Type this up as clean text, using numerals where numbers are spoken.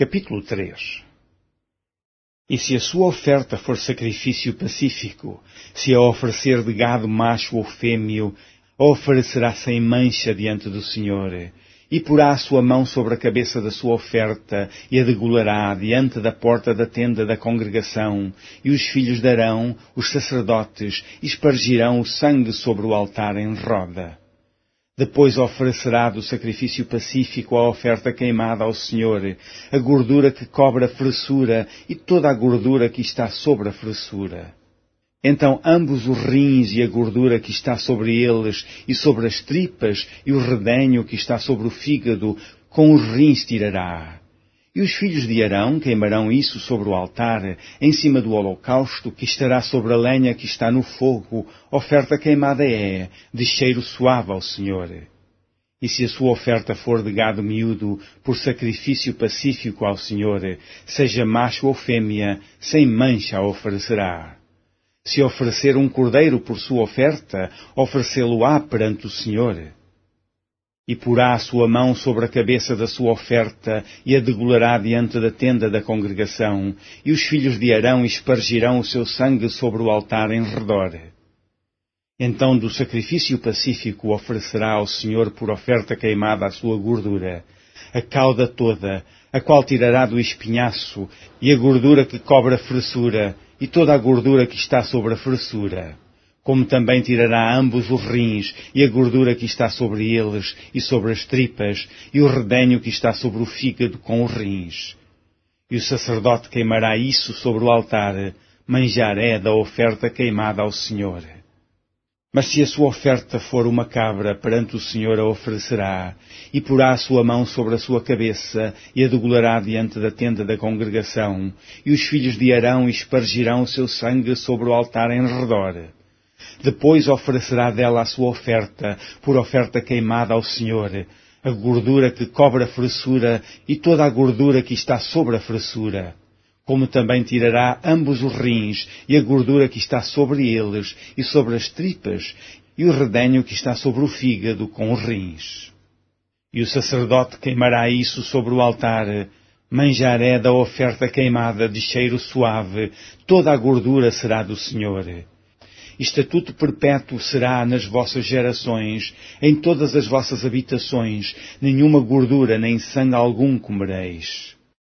Capítulo 3. E se a sua oferta for sacrifício pacífico, se a oferecer de gado macho ou fêmeo, a oferecerá sem mancha diante do Senhor, e porá a sua mão sobre a cabeça da sua oferta, e a degolará diante da porta da tenda da congregação, e os filhos de Arão, os sacerdotes, espargirão o sangue sobre o altar em roda. Depois oferecerá do sacrifício pacífico a oferta queimada ao Senhor, a gordura que cobre a fressura e toda a gordura que está sobre a fressura. Então ambos os rins e a gordura que está sobre eles e sobre as tripas e o redenho que está sobre o fígado, com os rins tirará. E os filhos de Arão queimarão isso sobre o altar, em cima do holocausto que estará sobre a lenha que está no fogo, oferta queimada é, de cheiro suave ao Senhor. E se a sua oferta for de gado miúdo, por sacrifício pacífico ao Senhor, seja macho ou fêmea, sem mancha a oferecerá. Se oferecer um cordeiro por sua oferta, oferecê-lo-á perante o Senhor. E porá a sua mão sobre a cabeça da sua oferta, e a degolará diante da tenda da congregação, e os filhos de Arão espargirão o seu sangue sobre o altar em redor. Então do sacrifício pacífico oferecerá ao Senhor por oferta queimada a sua gordura, a cauda toda, a qual tirará do espinhaço, e a gordura que cobre a fressura, e toda a gordura que está sobre a fressura. Como também tirará ambos os rins, e a gordura que está sobre eles, e sobre as tripas, e o redenho que está sobre o fígado com os rins. E o sacerdote queimará isso sobre o altar, manjar é da oferta queimada ao Senhor. Mas se a sua oferta for uma cabra, perante o Senhor a oferecerá, e porá a sua mão sobre a sua cabeça, e a degolará diante da tenda da congregação, e os filhos de Arão espargirão o seu sangue sobre o altar em redor. Depois oferecerá dela a sua oferta, por oferta queimada ao Senhor, a gordura que cobre a fressura e toda a gordura que está sobre a fressura. Como também tirará ambos os rins e a gordura que está sobre eles e sobre as tripas e o redenho que está sobre o fígado com os rins. E o sacerdote queimará isso sobre o altar, manjar é da oferta queimada de cheiro suave, toda a gordura será do Senhor. Estatuto perpétuo será nas vossas gerações, em todas as vossas habitações, nenhuma gordura nem sangue algum comereis.